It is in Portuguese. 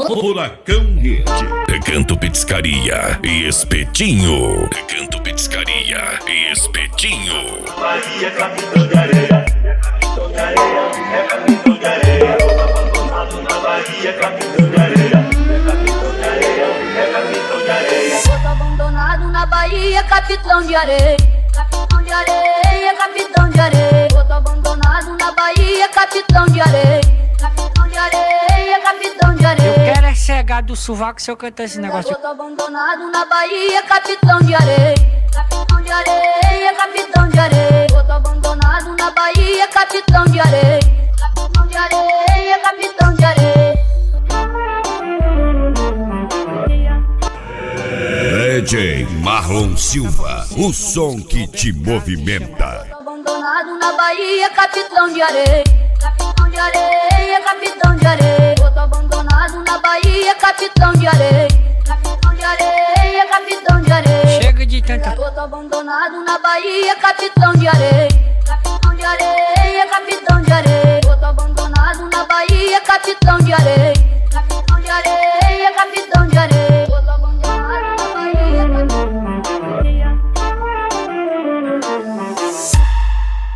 Furacão Rede. Recanto Petiscaria e Espetinho. Recanto Petiscaria e Espetinho. Bahia, capitão de areia. Capitão de areia, é capitão de areia. Abandonado na Bahia, capitão de areia. Capitão de areia, é capitão de areia. Tô abandonado na Bahia, capitão de areia. Capitão de areia, capitão de areia. Tô abandonado na Bahia, capitão de areia. Capitão de areia, capitão de areia. Eu quero é cegar do sovaco se eu cantar esse negócio. Tô abandonado na Bahia, capitão de areia. Capitão de areia, capitão de areia. Tô abandonado na Bahia, capitão de areia. Capitão de areia, capitão de areia. DJ Marlon Silva, o som que te movimenta. Tô abandonado na Bahia, capitão de areia. Capitão de areia, capitão de areia. Tô abandonado na Bahia, capitão de areia. Capitão de areia, capitão de areia. Chega de tanta. Tô abandonado na Bahia, capitão de areia.